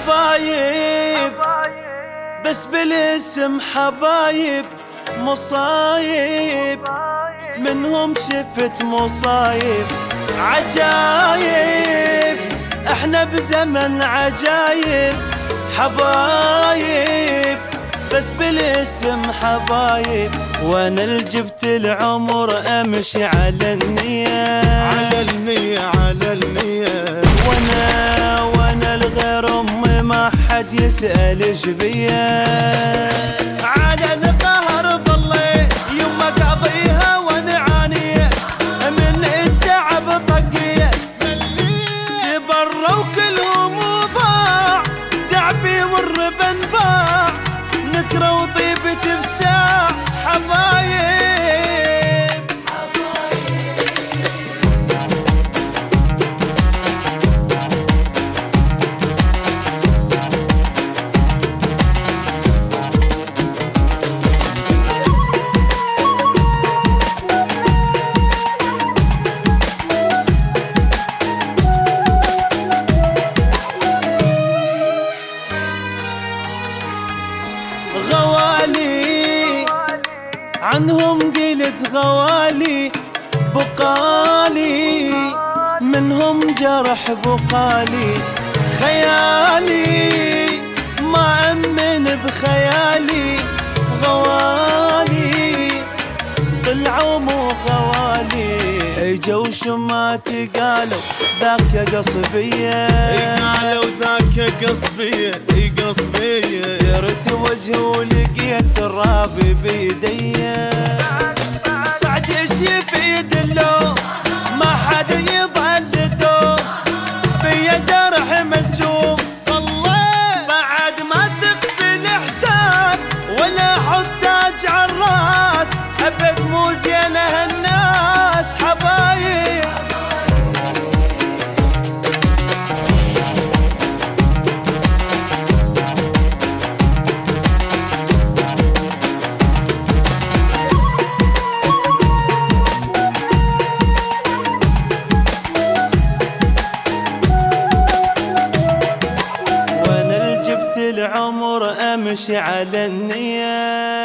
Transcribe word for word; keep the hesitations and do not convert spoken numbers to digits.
حبايب بس بالاسم حبايب، مصايب منهم شفت مصايب، عجايب احنا بزمن عجايب، حبايب بس بالاسم حبايب. وانا الجبت العمر امشي على النية، على النية على النية، وانا وانا الغير امي ما حد يسأل ايش بيا، على القهر ضليت يما قاضيها وانا عانية من التعب طقيت، تبرى وكلهم ضاع تعبي والربن باع، نكرة وطيبتي بساع حبايب. غوالي عنهم قلت غوالي، بقالي منهم جرح بقالي، خيالي ما أمن بخيالي، غوالي طلعوا مو غوالي، اجوا شماتي قالوا ذاك قصبية، قالوا ذاك قصبية اي قصبية، درت وجهي ولقيت الرابي بيديا، بعد ايش يفيد اللوم ما حد يظل دوم، فيا جرح ملجوم بعد ما تقبل احساس ولا حتاج عالراس، ابد مو زينه هالناس حبايب. العمر امشي على النية،